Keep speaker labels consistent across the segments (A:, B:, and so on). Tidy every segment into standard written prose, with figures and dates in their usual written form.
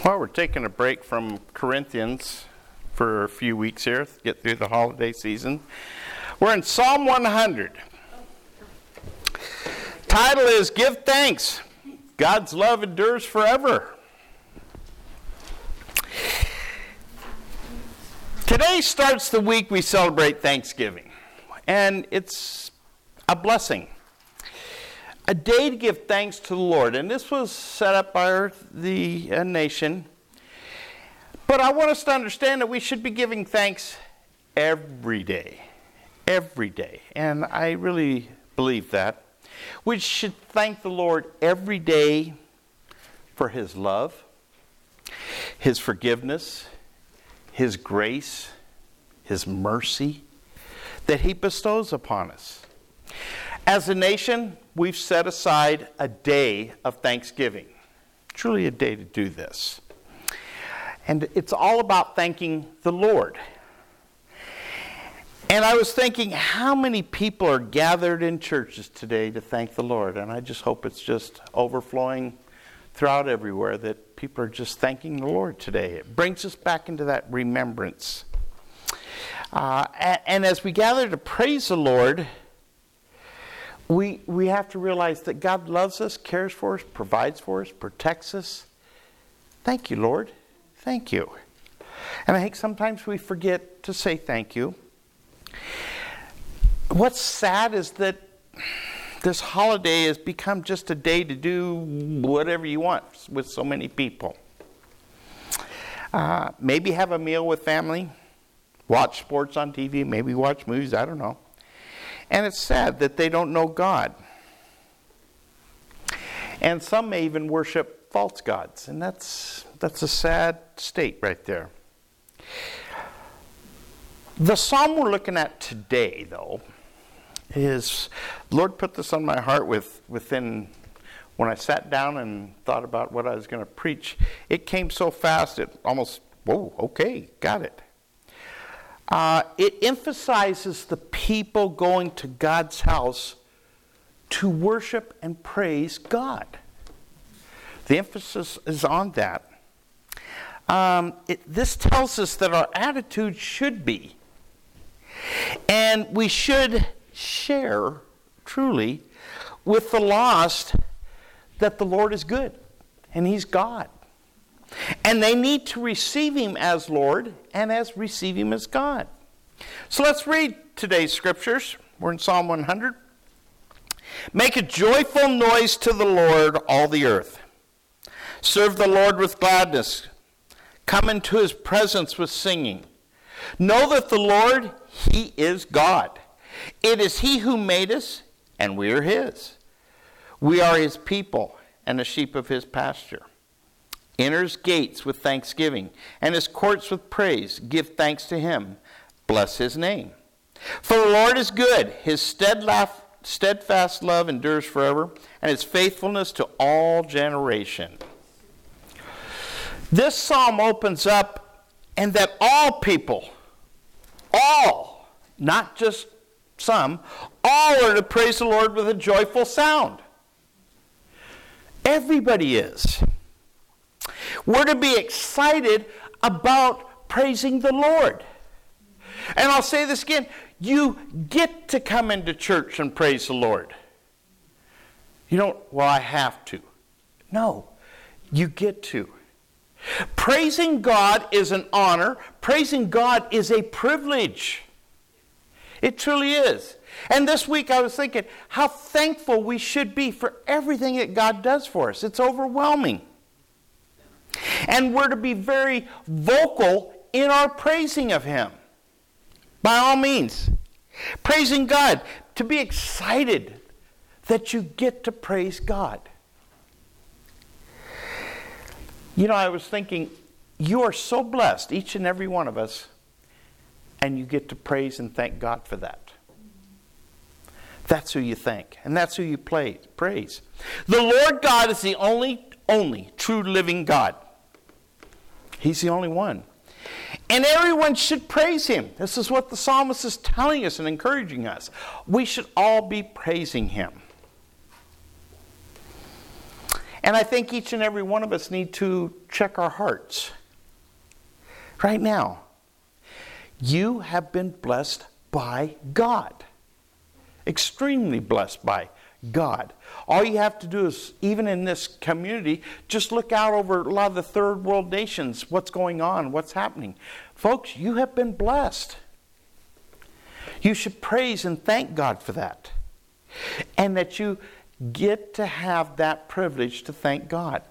A: Well, we're taking a break from Corinthians for a few weeks here to get through the holiday season. We're in Psalm 100. Title is Give Thanks. God's love endures forever. Today starts the week we celebrate Thanksgiving, and it's a blessing. A day to give thanks to the Lord. And this was set up by the nation. But I want us to understand that we should be giving thanks every day. Every day. And I really believe that. We should thank the Lord every day for His love, His forgiveness, His grace, His mercy that He bestows upon us. As a nation, we've set aside a day of Thanksgiving. Truly a day to do this. And it's all about thanking the Lord. And I was thinking, how many people are gathered in churches today to thank the Lord? And I just hope it's just overflowing throughout everywhere, that people are just thanking the Lord today. It brings us back into that remembrance. And as we gather to praise the Lord, we have to realize that God loves us, cares for us, provides for us, protects us. Thank you, Lord. Thank you. And I think sometimes we forget to say thank you. What's sad is that this holiday has become just a day to do whatever you want with so many people. Maybe have a meal with family, watch sports on TV, maybe watch movies, I don't know. And it's sad that they don't know God. And some may even worship false gods. And that's a sad state right there. The psalm we're looking at today, though, is, the Lord put this on my heart within, when I sat down and thought about what I was going to preach. It came so fast, it almost, whoa, okay, got it. It emphasizes the people going to God's house to worship and praise God. The emphasis is on that. This tells us that our attitude should be, and we should share truly with the lost, that the Lord is good and He's God. And they need to receive Him as Lord and as receive Him as God. So let's read today's scriptures. We're in Psalm 100. Make a joyful noise to the Lord, all the earth. Serve the Lord with gladness. Come into His presence with singing. Know that the Lord, He is God. It is He who made us, and we are His. We are His people and the sheep of His pasture. Enter His gates with thanksgiving, and His courts with praise. Give thanks to Him. Bless His name. For the Lord is good. His steadfast love endures forever, and His faithfulness to all generation. This psalm opens up, and that all people, all, not just some, all are to praise the Lord with a joyful sound. Everybody is. We're to be excited about praising the Lord. And I'll say this again, you get to come into church and praise the Lord. You don't, well, I have to. No, you get to. Praising God is an honor. Praising God is a privilege. It truly is. And this week I was thinking how thankful we should be for everything that God does for us. It's overwhelming. And we're to be very vocal in our praising of Him. By all means. Praising God. To be excited that you get to praise God. You know, I was thinking, you are so blessed, each and every one of us, and you get to praise and thank God for that. That's who you thank, and that's who you praise. The Lord God is the only true living God. He's the only one. And everyone should praise Him. This is what the psalmist is telling us and encouraging us. We should all be praising Him. And I think each and every one of us need to check our hearts. Right now, you have been blessed by God. Extremely blessed by God. All you have to do is, even in this community, just look out over a lot of the third world nations. What's going on? What's happening? Folks, you have been blessed. You should praise and thank God for that. And that you get to have that privilege to thank God.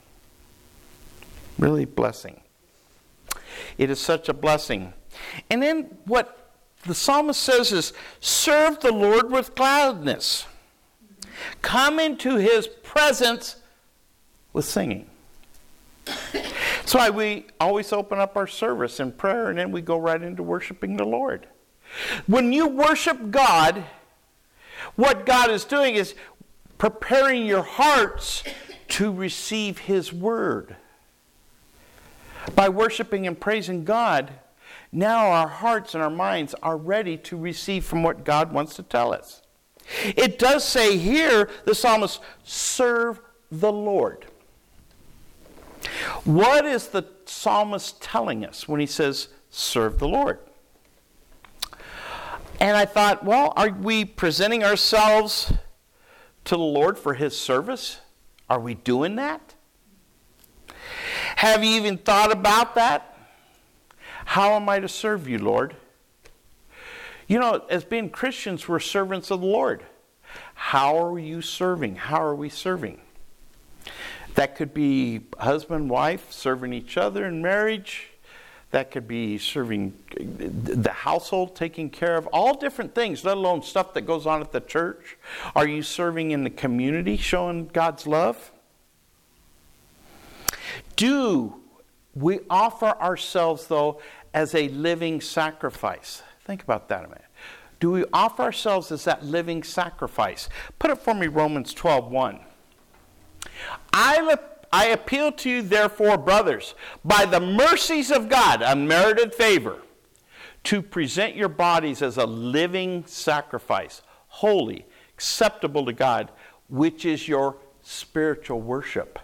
A: Really blessing. It is such a blessing. And then what the psalmist says is, serve the Lord with gladness. Come into his presence with singing. That's why we always open up our service in prayer, and then we go right into worshiping the Lord. When you worship God, what God is doing is preparing your hearts to receive his word. By worshiping and praising God, now our hearts and our minds are ready to receive from what God wants to tell us. It does say here, the psalmist, serve the Lord. What is the psalmist telling us when he says, serve the Lord? And I thought, well, are we presenting ourselves to the Lord for his service? Are we doing that? Have you even thought about that? How am I to serve you, Lord? You know, as being Christians, we're servants of the Lord. How are you serving? How are we serving? That could be husband, wife, serving each other in marriage. That could be serving the household, taking care of all different things, let alone stuff that goes on at the church. Are you serving in the community, showing God's love? Do we offer ourselves, though, as a living sacrifice? Think about that a minute. Do we offer ourselves as that living sacrifice? Put it for me, Romans 12:1. I appeal to you, therefore, brothers, by the mercies of God, unmerited favor, to present your bodies as a living sacrifice, holy, acceptable to God, which is your spiritual worship.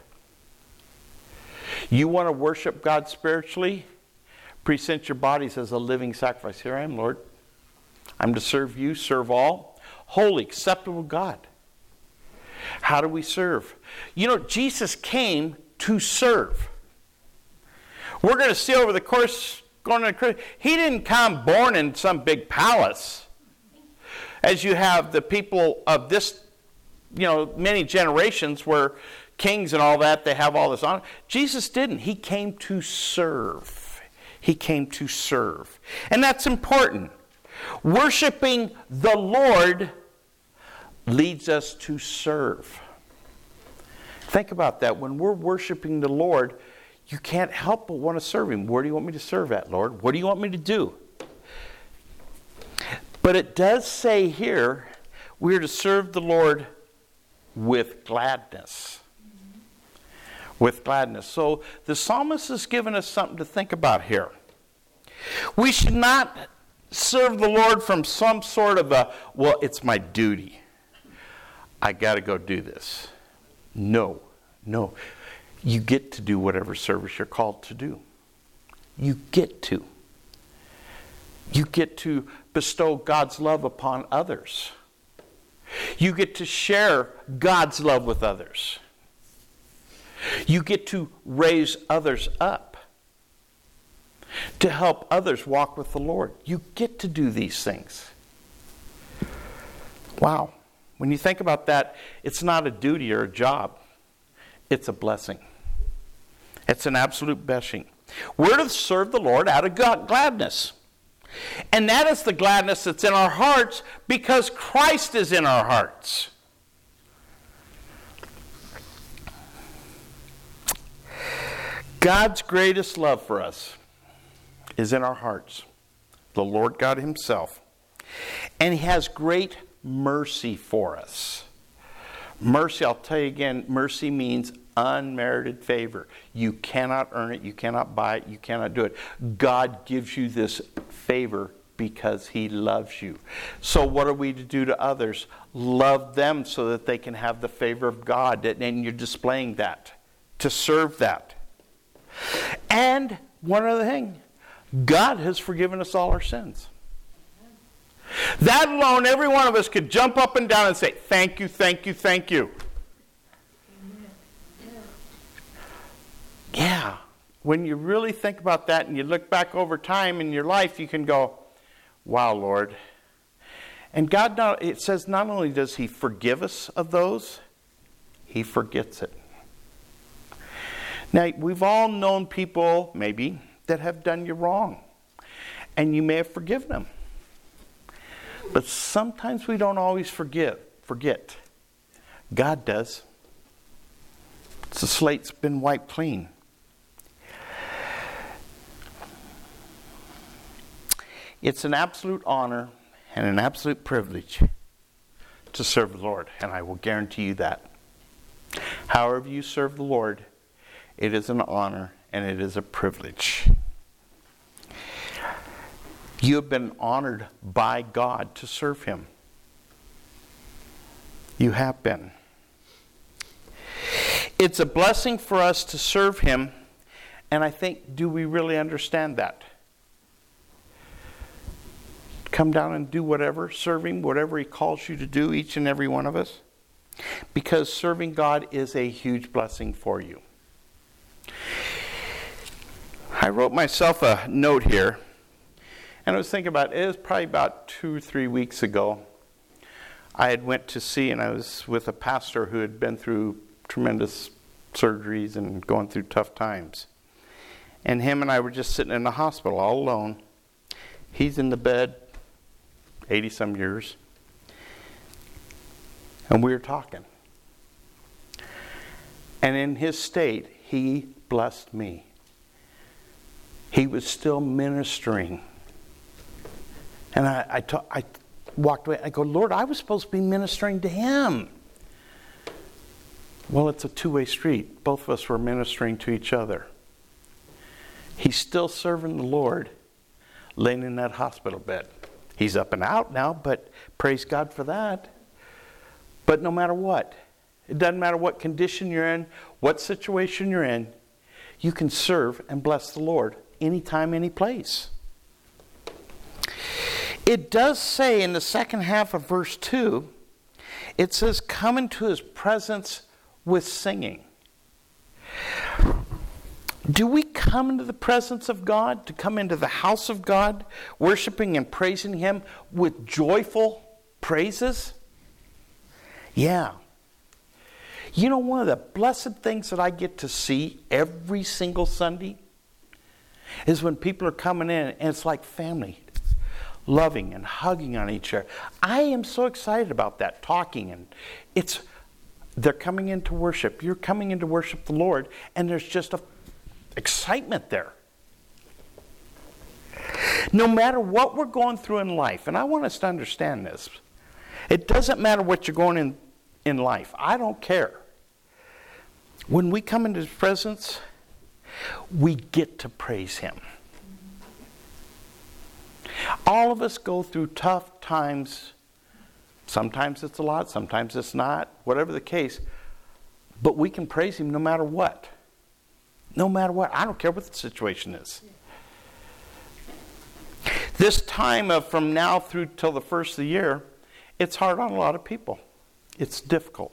A: You want to worship God spiritually? Present your bodies as a living sacrifice. Here I am, Lord. I'm to serve you, serve all. Holy, acceptable God. How do we serve? You know, Jesus came to serve. We're going to see over the course going into Christmas, he didn't come born in some big palace. As you have the people of this, you know, many generations where kings and all that, they have all this honor. Jesus didn't. He came to serve. He came to serve. And that's important. Worshiping the Lord leads us to serve. Think about that. When we're worshiping the Lord, you can't help but want to serve him. Where do you want me to serve at, Lord? What do you want me to do? But it does say here, we're to serve the Lord with gladness. With gladness. So the psalmist has given us something to think about here. We should not serve the Lord from some sort of a, well, it's my duty. I got to go do this. No. You get to do whatever service you're called to do. You get to. You get to bestow God's love upon others. You get to share God's love with others. You get to raise others up. To help others walk with the Lord. You get to do these things. Wow. When you think about that, it's not a duty or a job. It's a blessing. It's an absolute blessing. We're to serve the Lord out of gladness. And that is the gladness that's in our hearts because Christ is in our hearts. God's greatest love for us is in our hearts. The Lord God himself. And he has great mercy for us. Mercy, I'll tell you again, mercy means unmerited favor. You cannot earn it. You cannot buy it. You cannot do it. God gives you this favor because he loves you. So what are we to do to others? Love them so that they can have the favor of God. And you're displaying that, to serve that. And one other thing, God has forgiven us all our sins. That alone, every one of us could jump up and down and say, thank you, thank you, thank you. Yeah. When you really think about that and you look back over time in your life, you can go, wow, Lord. And God, it says not only does he forgive us of those, he forgets it. Now, we've all known people, maybe, that have done you wrong. And you may have forgiven them. But sometimes we don't always forget. God does. The slate's been wiped clean. It's an absolute honor and an absolute privilege to serve the Lord, and I will guarantee you that. However you serve the Lord, it is an honor and it is a privilege. You have been honored by God to serve him. You have been. It's a blessing for us to serve him, and I think, do we really understand that? Come down and do whatever, serve him, whatever he calls you to do, each and every one of us. Because serving God is a huge blessing for you. I wrote myself a note here, and I was thinking about it. It was probably about 2 or 3 weeks ago. I had went to see, and I was with a pastor who had been through tremendous surgeries and going through tough times. And him and I were just sitting in the hospital all alone. He's in the bed, 80-some years. And we were talking. And in his state, he blessed me. He was still ministering. And I walked away. I go, Lord, I was supposed to be ministering to him. Well, it's a two-way street. Both of us were ministering to each other. He's still serving the Lord, laying in that hospital bed. He's up and out now, but praise God for that. But no matter what, it doesn't matter what condition you're in, what situation you're in, you can serve and bless the Lord anytime, any place. It does say in the second half of verse 2, it says, come into his presence with singing. Do we come into the presence of God, to come into the house of God, worshiping and praising him with joyful praises? Yeah. You know, one of the blessed things that I get to see every single Sunday is when people are coming in and it's like family, loving and hugging on each other. I am so excited about that, talking, and they're coming in to worship. You're coming in to worship the Lord, and there's just a excitement there. No matter what we're going through in life, and I want us to understand this, it doesn't matter what you're going in life. I don't care. When we come into his presence, we get to praise him. All of us go through tough times. Sometimes it's a lot, sometimes it's not, whatever the case. But we can praise him no matter what. No matter what. I don't care what the situation is. This time of from now through till the first of the year, it's hard on a lot of people. It's difficult.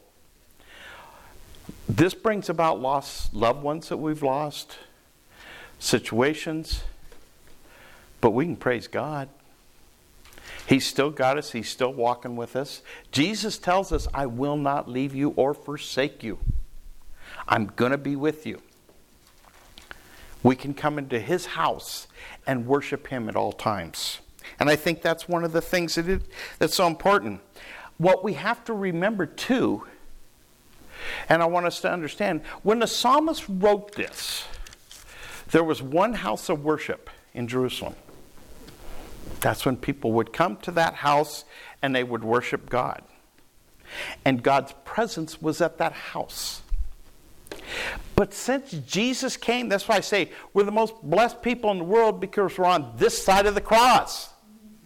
A: This brings about lost loved ones that we've lost, situations, but we can praise God. He's still got us. He's still walking with us. Jesus tells us, I will not leave you or forsake you. I'm going to be with you. We can come into his house and worship him at all times. And I think that's one of the things that's so important. What we have to remember too, and I want us to understand, when the psalmist wrote this, there was one house of worship in Jerusalem. That's when people would come to that house and they would worship God. And God's presence was at that house. But since Jesus came, that's why I say we're the most blessed people in the world, because we're on this side of the cross.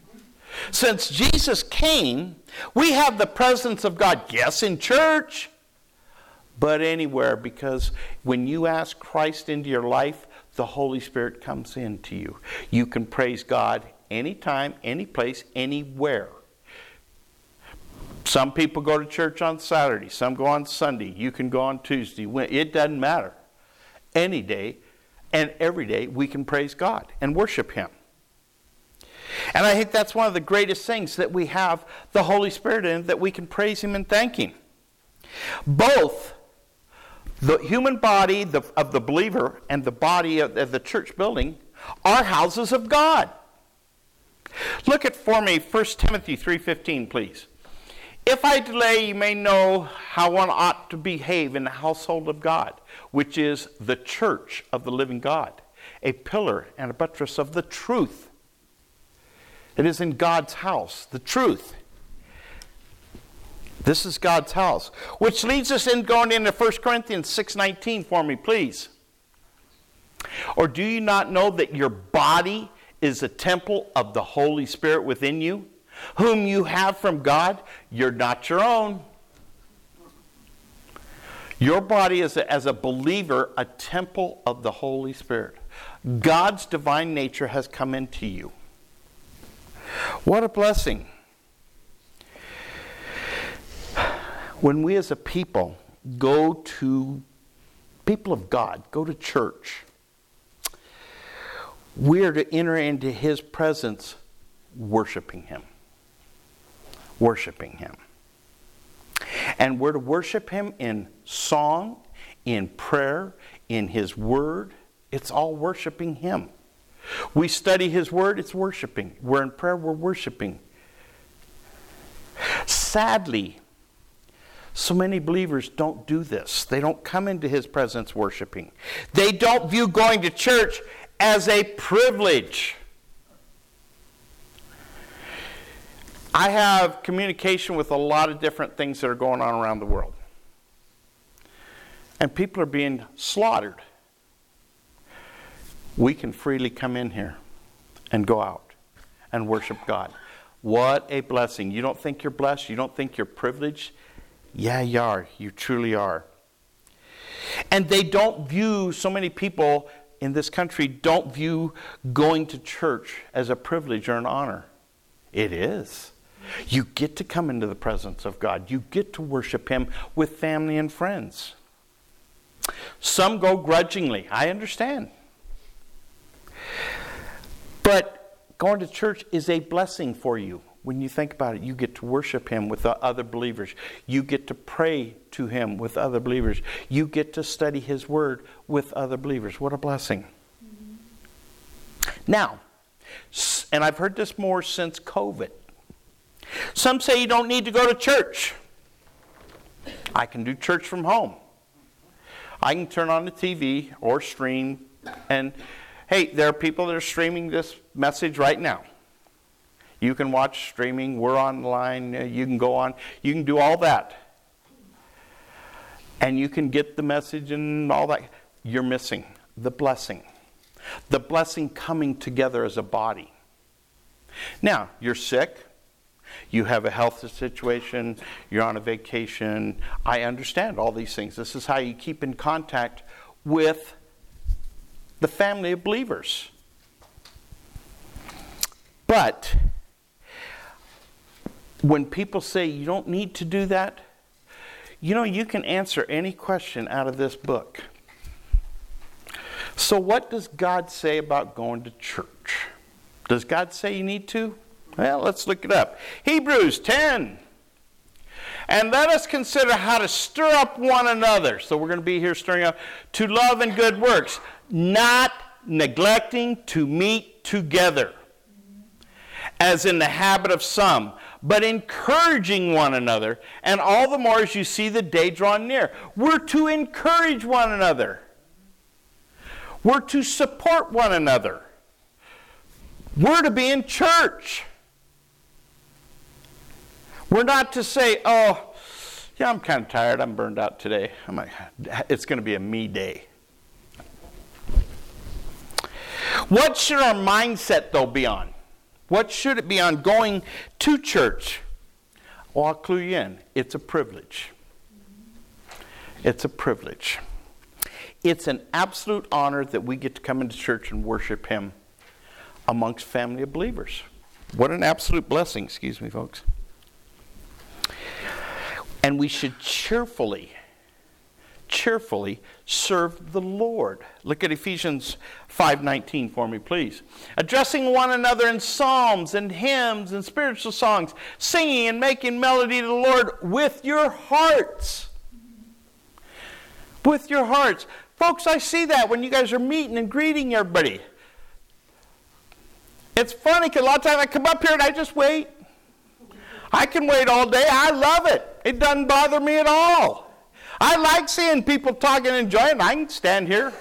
A: Since Jesus came, we have the presence of God, yes, in church, but anywhere, because when you ask Christ into your life, the Holy Spirit comes into you. You can praise God anytime, any place, anywhere. Some people go to church on Saturday. Some go on Sunday. You can go on Tuesday. It doesn't matter. Any day and every day we can praise God and worship Him. And I think that's one of the greatest things, that we have the Holy Spirit in, that we can praise Him and thank Him. Both the human body of the believer and the body of the church building are houses of God. Look at for me 1 Timothy 3:15, please. If I delay, you may know how one ought to behave in the household of God, which is the church of the living God, a pillar and a buttress of the truth. It is in God's house, the truth. This is God's house. Which leads us in going into 1 Corinthians 6:19 for me, please. Or do you not know that your body is a temple of the Holy Spirit within you, whom you have from God? You're not your own. Your body is, as a believer, a temple of the Holy Spirit. God's divine nature has come into you. What a blessing. When we as a people people of God, go to church, we are to enter into His presence worshiping Him. Worshiping Him. And we're to worship Him in song, in prayer, in His Word. It's all worshiping Him. We study His Word, it's worshiping. We're in prayer, we're worshiping. Sadly, so many believers don't do this. They don't come into His presence worshiping. They don't view going to church as a privilege. I have communication with a lot of different things that are going on around the world. And people are being slaughtered. We can freely come in here and go out and worship God. What a blessing. You don't think you're blessed? You don't think you're privileged? Yeah, you are. You truly are. And they don't view, so many people in this country don't view going to church as a privilege or an honor. It is. You get to come into the presence of God. You get to worship Him with family and friends. Some go grudgingly. I understand. But going to church is a blessing for you. When you think about it, you get to worship Him with other believers. You get to pray to Him with other believers. You get to study His Word with other believers. What a blessing. Mm-hmm. Now, and I've heard this more since COVID. Some say you don't need to go to church. I can do church from home. I can turn on the TV or stream. And hey, there are people that are streaming this message right now. You can watch streaming. We're online. You can go on. You can do all that. And you can get the message and all that. You're missing the blessing. The blessing coming together as a body. Now, you're sick. You have a health situation. You're on a vacation. I understand all these things. This is how you keep in contact with the family of believers. But when people say you don't need to do that, you know, you can answer any question out of this book. So what does God say about going to church? Does God say you need to? Well, let's look it up. Hebrews 10. And let us consider how to stir up one another. So we're going to be here stirring up to love and good works, not neglecting to meet together, as in the habit of some, but encouraging one another, and all the more as you see the day drawing near. We're to encourage one another. We're to support one another. We're to be in church. We're not to say, oh, yeah, I'm kind of tired. I'm burned out today. It's going to be a me day. What should our mindset, though, be on? What should it be on going to church? Well, I'll clue you in. It's a privilege. It's a privilege. It's an absolute honor that we get to come into church and worship Him amongst family of believers. What an absolute blessing, excuse me, folks. And we should cheerfully serve the Lord. Look at Ephesians 5:19 for me, please. Addressing one another in psalms and hymns and spiritual songs, singing and making melody to the Lord with your hearts. With your hearts. Folks, I see that when you guys are meeting and greeting everybody. It's funny because a lot of times I come up here and I just wait. I can wait all day. I love it. It doesn't bother me at all. I like seeing people talking and enjoying. I can stand here.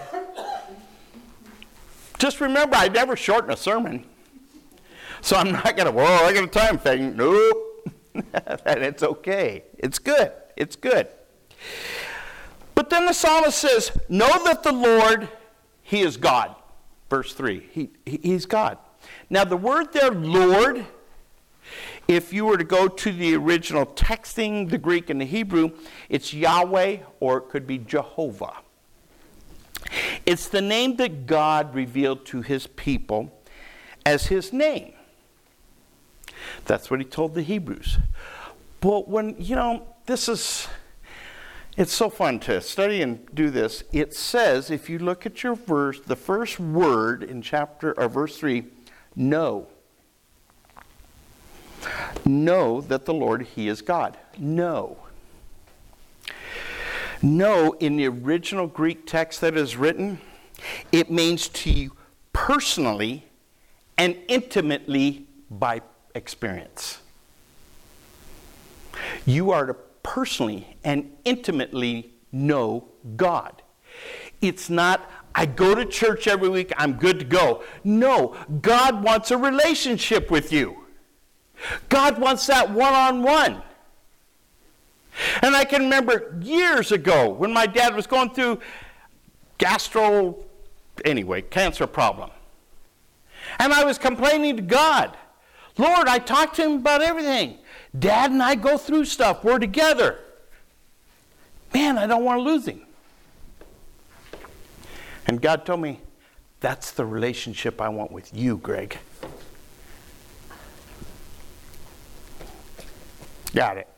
A: Just remember, I never shorten a sermon. So I'm not going to, well, I got a time thing. Nope. And it's okay. It's good. It's good. But then the psalmist says, know that the Lord, He is God. Verse 3. He's God. Now the word there, Lord, if you were to go to the original texting, the Greek and the Hebrew, it's Yahweh or it could be Jehovah. It's the name that God revealed to His people as His name. That's what He told the Hebrews. But when, it's so fun to study and do this. It says, if you look at your verse, the first word in verse 3, know. Know that the Lord, He is God. Know. Know, in the original Greek text that is written, it means to you personally and intimately by experience. You are to personally and intimately know God. It's not, I go to church every week, I'm good to go. No, God wants a relationship with you. God wants that one-on-one. And I can remember years ago when my dad was going through cancer problem. And I was complaining to God. Lord, I talked to Him about everything. Dad and I go through stuff. We're together. Man, I don't want to lose Him. And God told me, that's the relationship I want with you, Greg. Got it.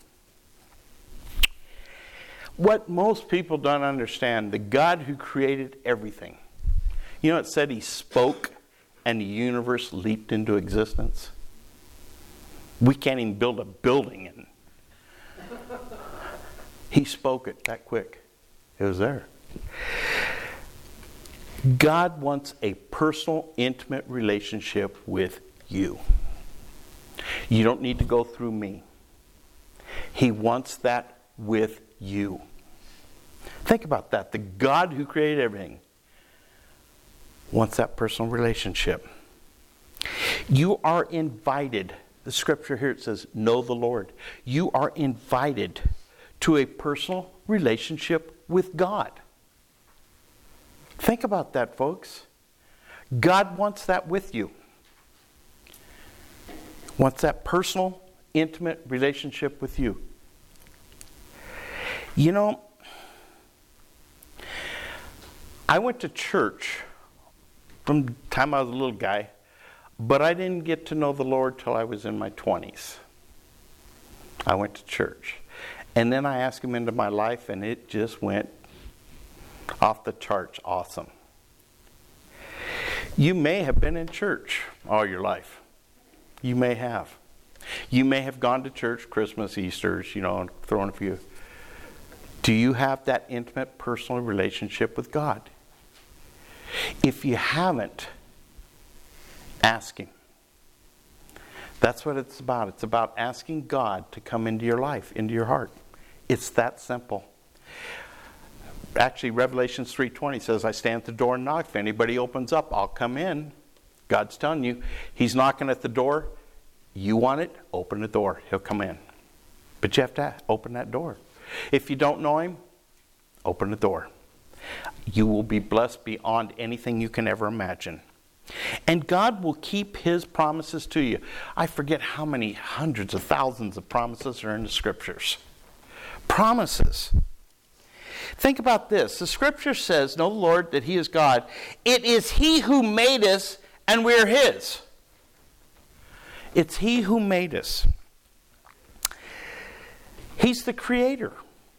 A: What most people don't understand, the God who created everything. You know, it said He spoke and the universe leaped into existence. We can't even build a building, and He spoke it that quick. It was there. God wants a personal, intimate relationship with you. You don't need to go through me. He wants that with you. Think about that. The God who created everything wants that personal relationship. You are invited. The scripture here, it says, know the Lord. You are invited to a personal relationship with God. Think about that, folks. God wants that with you. Wants that personal, intimate relationship with you. You know, I went to church from the time I was a little guy, but I didn't get to know the Lord till I was in my 20s. I went to church. And then I asked Him into my life, and it just went off the charts awesome. You may have been in church all your life. You may have. You may have gone to church Christmas, Easter's, and thrown a few. Do you have that intimate, personal relationship with God? If you haven't, ask Him. That's what it's about. It's about asking God to come into your life, into your heart. It's that simple. Actually, Revelation 3:20 says, I stand at the door and knock. If anybody opens up, I'll come in. God's telling you, He's knocking at the door. You want it? Open the door. He'll come in. But you have to open that door. If you don't know Him, open the door. You will be blessed beyond anything you can ever imagine. And God will keep his promises to you. I forget how many hundreds of thousands of promises are in the scriptures. Promises. Think about this. The scripture says, know the Lord, that he is God. It is he who made us, and we're his. It's he who made us. He's the creator.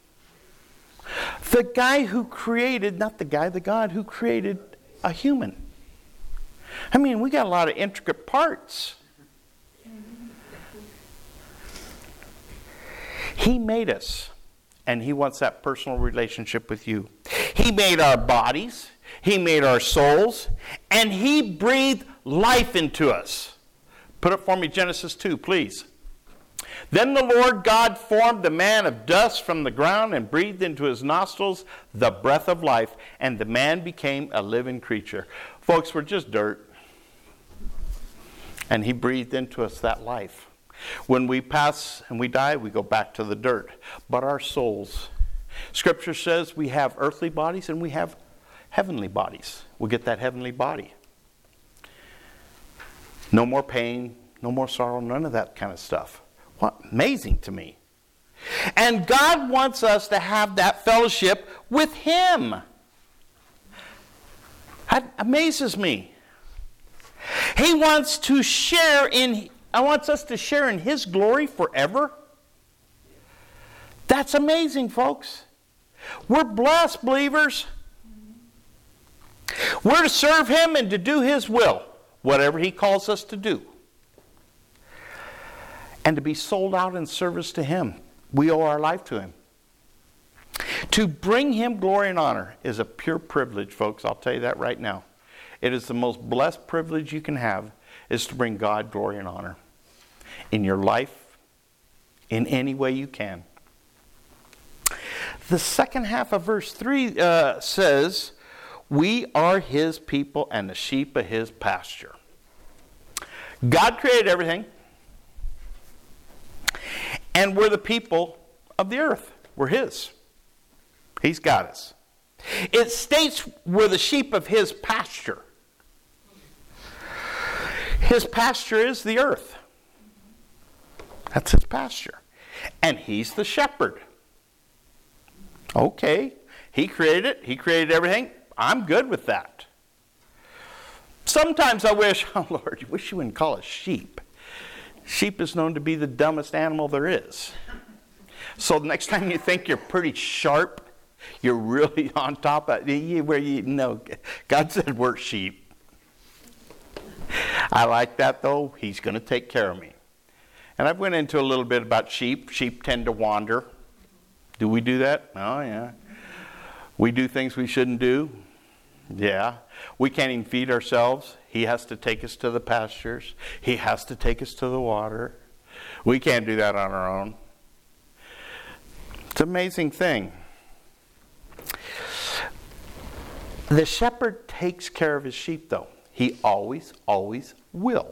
A: The guy who created, not the guy, the God who created a human. I mean, we got a lot of intricate parts. He made us, and he wants that personal relationship with you. He made our bodies, he made our souls, and he breathed life into us. Put up for me Genesis 2, please. Then the Lord God formed the man of dust from the ground and breathed into his nostrils the breath of life, and the man became a living creature. Folks, we're just dirt. And he breathed into us that life. When we pass and we die, we go back to the dirt. But our souls, Scripture says we have earthly bodies and we have heavenly bodies. We'll get that heavenly body. No more pain, no more sorrow, none of that kind of stuff. What amazing to me. And God wants us to have that fellowship with him. That amazes me. He wants to share in, wants us to share in his glory forever. That's amazing, folks. We're blessed, believers. We're to serve him and to do his will, whatever he calls us to do. And to be sold out in service to him. We owe our life to him. To bring him glory and honor is a pure privilege, folks. I'll tell you that right now. It is the most blessed privilege you can have, is to bring God glory and honor in your life, in any way you can. The second half of verse 3 says, we are his people and the sheep of his pasture. God created everything. And we're the people of the earth. We're his. He's got us. It states we're the sheep of his pasture. His pasture is the earth. That's his pasture. And he's the shepherd. Okay. He created it. He created everything. I'm good with that. Sometimes I wish, oh Lord, you wish you wouldn't call us sheep. Sheep is known to be the dumbest animal there is. So the next time you think you're pretty sharp, you're really on top of it, where you know, God said we're sheep. I like that though. He's going to take care of me. And I've went into a little bit about sheep. Sheep tend to wander. Do we do that? Oh yeah. We do things we shouldn't do. Yeah. We can't even feed ourselves. He has to take us to the pastures. He has to take us to the water. We can't do that on our own. It's an amazing thing. The shepherd takes care of his sheep, though. He always, always will.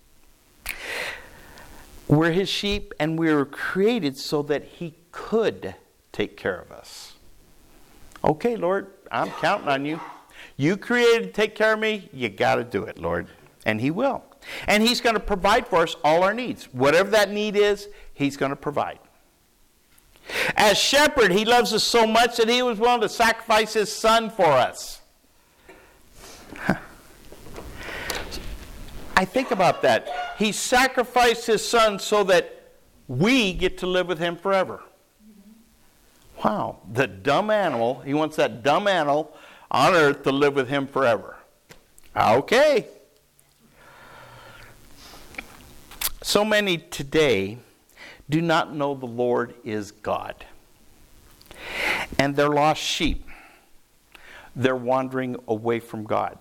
A: We're his sheep, and we were created so that he could take care of us. Okay, Lord, I'm counting on you. You created to take care of me, you got to do it, Lord. And he will. And he's going to provide for us all our needs. Whatever that need is, he's going to provide. As shepherd, he loves us so much that he was willing to sacrifice his son for us. I think about that. He sacrificed his son so that we get to live with him forever. Wow. The dumb animal, he wants that dumb animal on earth to live with him forever. Okay. So many today do not know the Lord is God. And they're lost sheep. They're wandering away from God.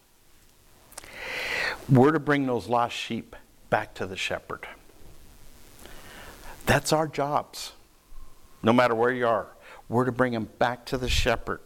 A: We're to bring those lost sheep back to the shepherd. That's our jobs. No matter where you are, we're to bring them back to the shepherd.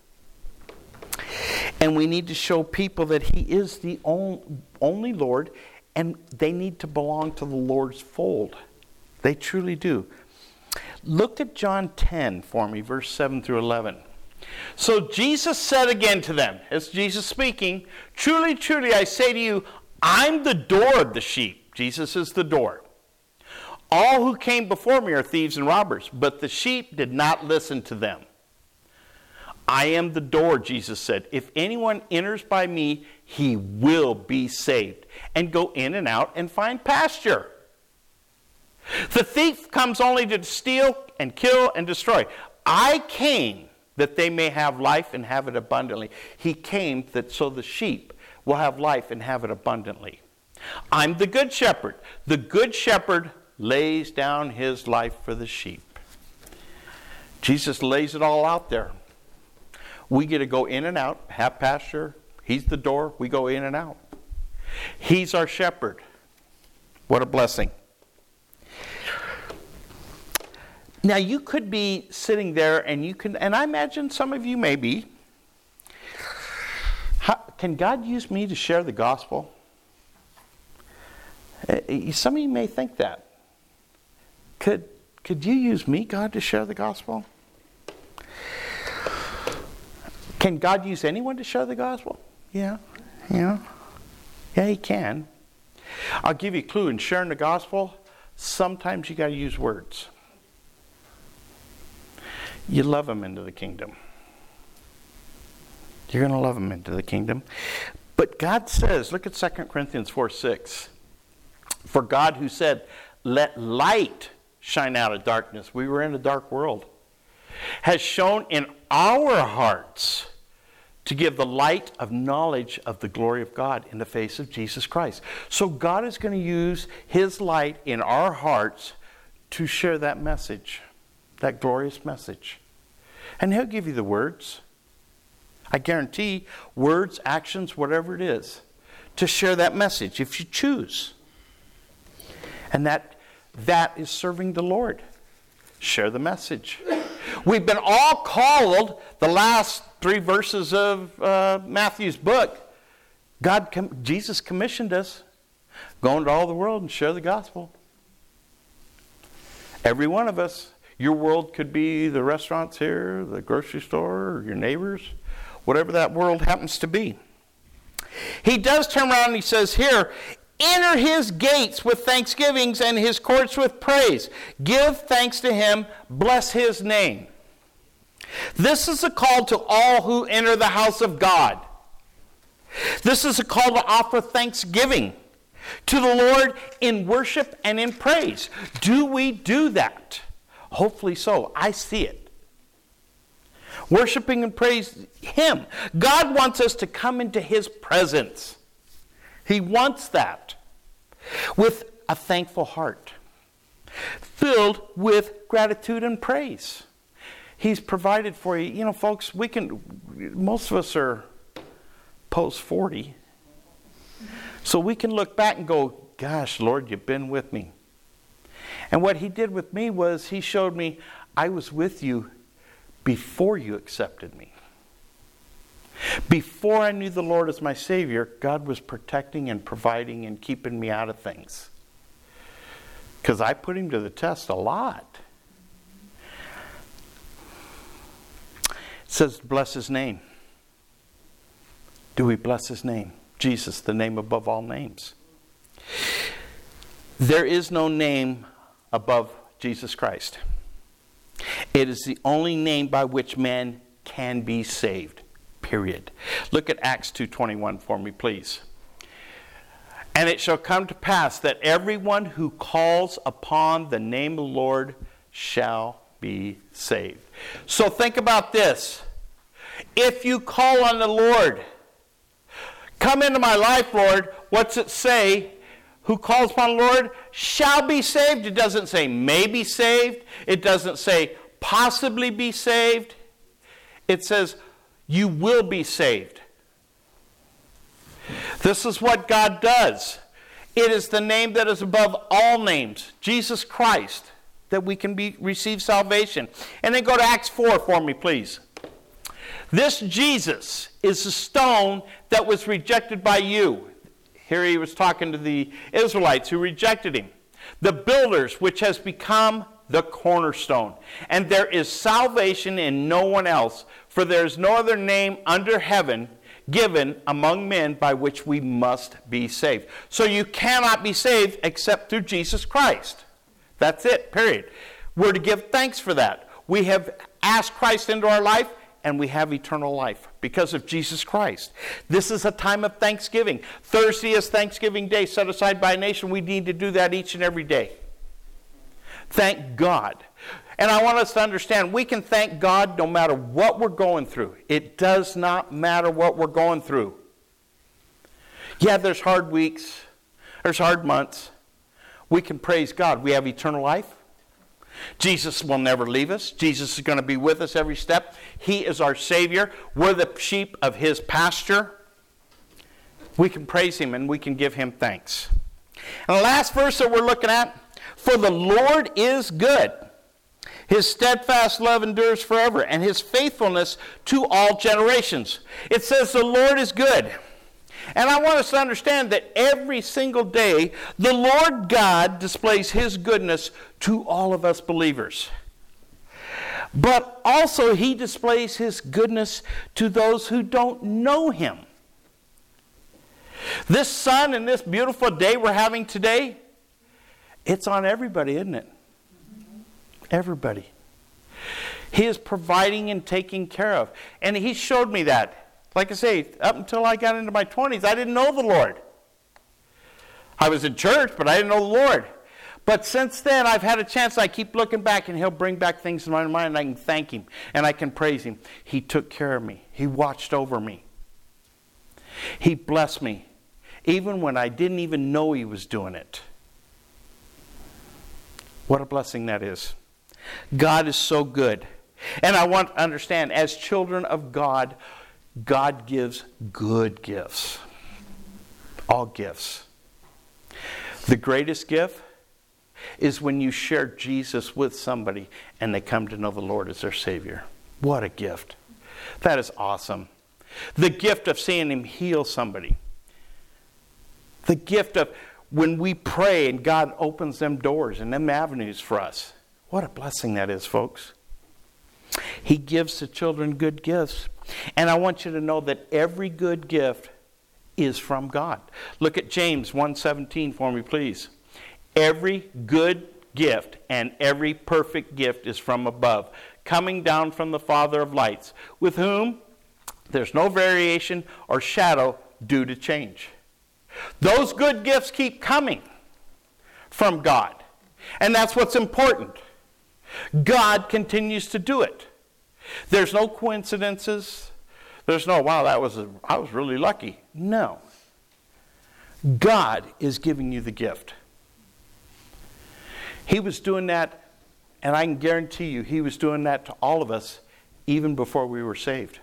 A: And we need to show people that he is the only Lord, and they need to belong to the Lord's fold. They truly do. Look at John 10 for me, verse 7 through 11. So Jesus said again to them, as Jesus speaking, "Truly, truly, I say to you, I'm the door of the sheep." Jesus is the door. "All who came before me are thieves and robbers, but the sheep did not listen to them. I am the door," Jesus said. "If anyone enters by me, he will be saved and go in and out and find pasture. The thief comes only to steal and kill and destroy. I came that they may have life and have it abundantly." He came that so the sheep will have life and have it abundantly. "I'm the good shepherd. The good shepherd lays down his life for the sheep." Jesus lays it all out there. We get to go in and out, have pasture. He's the door. We go in and out. He's our shepherd. What a blessing. Now you could be sitting there and I imagine some of you may be. Can God use me to share the gospel? Some of you may think that. Could you use me, God, to share the gospel? Can God use anyone to share the gospel? Yeah, He can. I'll give you a clue in sharing the gospel. Sometimes you got to use words. You love them into the kingdom. You're going to love them into the kingdom. But God says, look at 2 Corinthians 4:6. "For God who said, 'Let light shine out of darkness,'" we were in a dark world, "has shown in our hearts to give the light of knowledge of the glory of God in the face of Jesus Christ." So God is going to use His light in our hearts to share that message, that glorious message. And He'll give you the words. I guarantee words, actions, whatever it is, to share that message if you choose. And that is serving the Lord. Share the message. We've been all called, the last 3 verses of Matthew's book, Jesus commissioned us, go into all the world and share the gospel. Every one of us. Your world could be the restaurants here, the grocery store, or your neighbors, whatever that world happens to be. He does turn around and he says here, "Enter his gates with thanksgivings and his courts with praise. Give thanks to him, bless his name." This is a call to all who enter the house of God. This is a call to offer thanksgiving to the Lord in worship and in praise. Do we do that? Hopefully so. I see it. Worshiping and praise Him. God wants us to come into His presence. He wants that. With a thankful heart. Filled with gratitude and praise. He's provided for you. You know, folks, most of us are post 40. So we can look back and go, "Gosh, Lord, you've been with me." And what He did with me was He showed me I was with you before you accepted me. Before I knew the Lord as my Savior, God was protecting and providing and keeping me out of things. Because I put Him to the test a lot. It says, bless His name. Do we bless His name? Jesus, the name above all names. There is no name above Jesus Christ. It is the only name by which man can be saved. Period. Look at Acts 2:21 for me, please. "And it shall come to pass that everyone who calls upon the name of the Lord shall be saved." So think about this. If you call on the Lord, "Come into my life, Lord," what's it say? Who calls upon the Lord shall be saved. It doesn't say may be saved. It doesn't say possibly be saved. It says you will be saved. This is what God does. It is the name that is above all names, Jesus Christ, that we can receive salvation. And then go to Acts 4 for me, please. This Jesus is the stone that was rejected by you. Here he was talking to the Israelites who rejected him. The builders, which has become the cornerstone. And there is salvation in no one else, for there is no other name under heaven given among men by which we must be saved. So you cannot be saved except through Jesus Christ. That's it, period. We're to give thanks for that. We have asked Christ into our life, and we have eternal life because of Jesus Christ. This is a time of thanksgiving. Thursday is Thanksgiving Day, set aside by a nation. We need to do that each and every day. Thank God. And I want us to understand, we can thank God no matter what we're going through. It does not matter what we're going through. Yeah, there's hard weeks. There's hard months. We can praise God. We have eternal life. Jesus will never leave us. Jesus is going to be with us every step. He is our Savior. We're the sheep of His pasture. We can praise Him and we can give Him thanks. And the last verse that we're looking at, for the Lord is good. His steadfast love endures forever, and His faithfulness to all generations. It says the Lord is good. And I want us to understand that every single day, the Lord God displays His goodness to all of us believers. But also He displays His goodness to those who don't know Him. This sun and this beautiful day we're having today, it's on everybody, isn't it? Everybody. He is providing and taking care of. And He showed me that. Like I say, up until I got into my 20s, I didn't know the Lord. I was in church, but I didn't know the Lord. But since then, I've had a chance. I keep looking back, and He'll bring back things in my mind, and I can thank Him, and I can praise Him. He took care of me. He watched over me. He blessed me, even when I didn't even know He was doing it. What a blessing that is. God is so good. And I want to understand, as children of God, God gives good gifts. All gifts. The greatest gift is when you share Jesus with somebody and they come to know the Lord as their Savior. What a gift. That is awesome. The gift of seeing Him heal somebody. The gift of when we pray and God opens them doors and them avenues for us. What a blessing that is, folks. He gives the children good gifts. And I want you to know that every good gift is from God. Look at James 1:17 for me, please. Every good gift and every perfect gift is from above, coming down from the Father of lights, with whom there's no variation or shadow due to change. Those good gifts keep coming from God. And that's what's important. God continues to do it. There's no coincidences. There's no, wow, I was really lucky. No. God is giving you the gift. He was doing that, and I can guarantee you, He was doing that to all of us even before we were saved.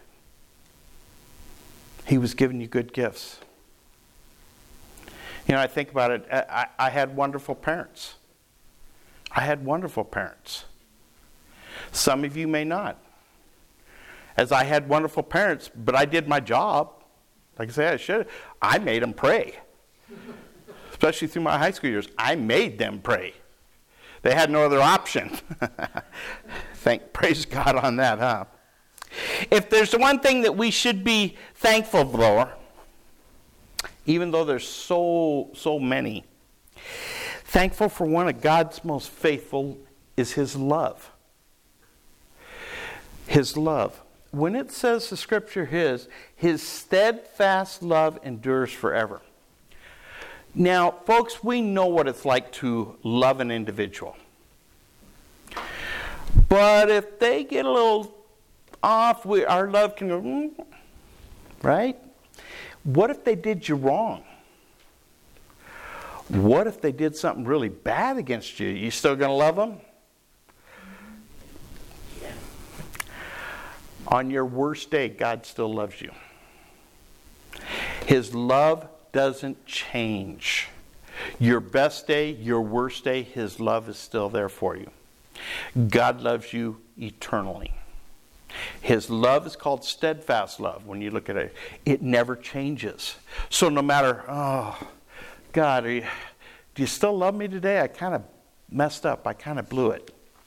A: He was giving you good gifts. You know, I think about it. I had wonderful parents. I had wonderful parents. Some of you may not. As I had wonderful parents, but I did my job. Like I said, I should. I made them pray. Especially through my high school years. I made them pray. They had no other option. Praise God on that, huh? If there's one thing that we should be thankful for, even though there's so many, thankful for one of God's most faithful is His love. His love. When it says the scripture His steadfast love endures forever. Now, folks, we know what it's like to love an individual. But if they get a little off, our love can go, right? What if they did you wrong? What if they did something really bad against you? You still going to love them? On your worst day, God still loves you. His love doesn't change. Your best day, your worst day, His love is still there for you. God loves you eternally. His love is called steadfast love. When you look at it, it never changes. So no matter, oh, God, do you still love me today? I kind of messed up. I kind of blew it.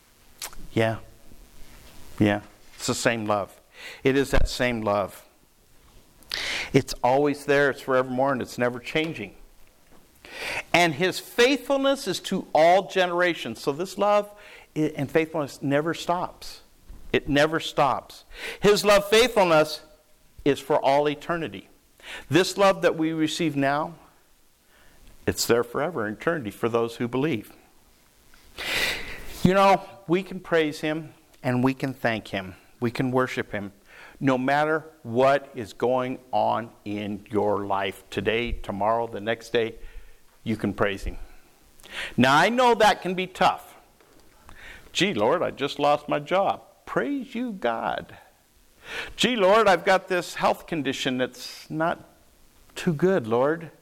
A: Yeah. Yeah. It's the same love. It is that same love. It's always there. It's forevermore, and it's never changing. And his faithfulness is to all generations. So this love and faithfulness never stops. It never stops. His love faithfulness is for all eternity. This love that we receive now, it's there forever in eternity for those who believe. You know, we can praise him and we can thank him. We can worship him no matter what is going on in your life today, tomorrow, the next day. You can praise him. Now, I know that can be tough. Gee, Lord, I just lost my job. Praise you, God. Gee, Lord, I've got this health condition that's not too good, Lord.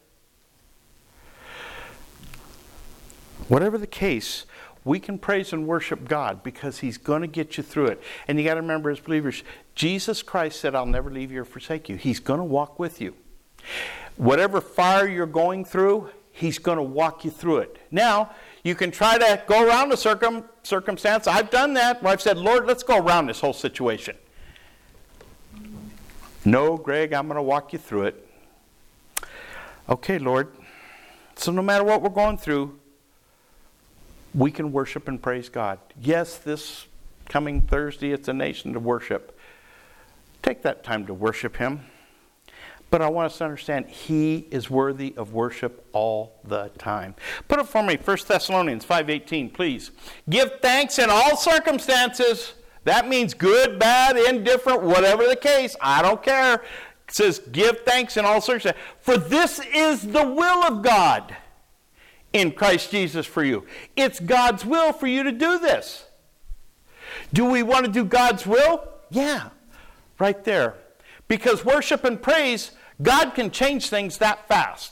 A: Whatever the case, we can praise and worship God because he's going to get you through it. And you got to remember, as believers, Jesus Christ said, I'll never leave you or forsake you. He's going to walk with you. Whatever fire you're going through, he's going to walk you through it. Now, you can try to go around the circumstance. I've done that where I've said, Lord, let's go around this whole situation. No, Greg, I'm going to walk you through it. Okay, Lord. So no matter what we're going through, we can worship and praise God. Yes, this coming Thursday, it's a nation to worship. Take that time to worship him. But I want us to understand he is worthy of worship all the time. Put up for me 1 Thessalonians 5:18, please. Give thanks in all circumstances. That means good, bad, indifferent, whatever the case. I don't care. It says give thanks in all circumstances. For this is the will of God in Christ Jesus for you. It's God's will for you to do this. Do we want to do God's will? Yeah, right there. Because worship and praise, God can change things that fast.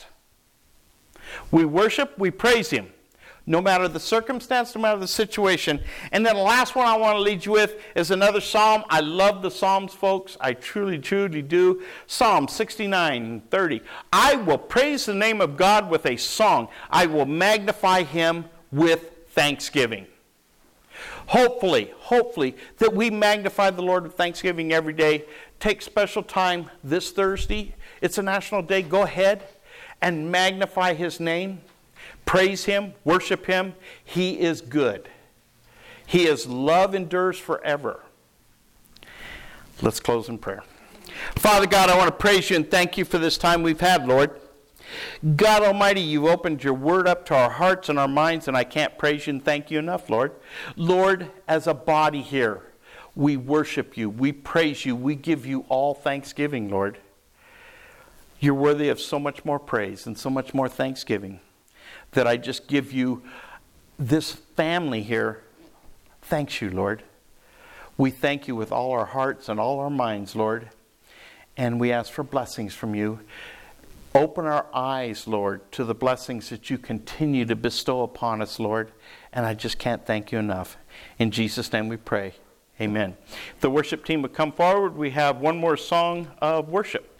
A: We worship, we praise him. No matter the circumstance, no matter the situation. And then the last one I want to lead you with is another psalm. I love the Psalms, folks. I truly, truly do. Psalm 69:30. I will praise the name of God with a song. I will magnify him with thanksgiving. Hopefully, that we magnify the Lord with thanksgiving every day. Take special time this Thursday. It's a national day. Go ahead and magnify his name. Praise him, worship him. He is good. His love endures forever. Let's close in prayer. Father God, I want to praise you and thank you for this time we've had, Lord. God Almighty, you've opened your word up to our hearts and our minds, and I can't praise you and thank you enough, Lord. Lord, as a body here, we worship you, we praise you, we give you all thanksgiving, Lord. You're worthy of so much more praise and so much more thanksgiving that I just give you, this family here, thanks you, Lord. We thank you with all our hearts and all our minds, Lord, and we ask for blessings from you. Open our eyes, Lord, to the blessings that you continue to bestow upon us, Lord. And I just can't thank you enough. In Jesus' name we pray. Amen. If the worship team would come forward, we have one more song of worship.